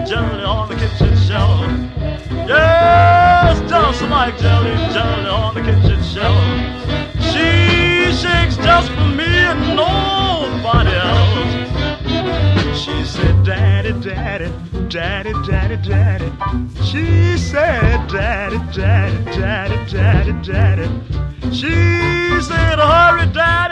jelly on the kitchen shelf. Yes, just like jelly, jelly on the kitchen shelf. She shakes just for me and nobody else. She said, Daddy, Daddy, Daddy, Daddy, Daddy. She said, Daddy, Daddy, Daddy, Daddy, Daddy. She said, hurry, Daddy.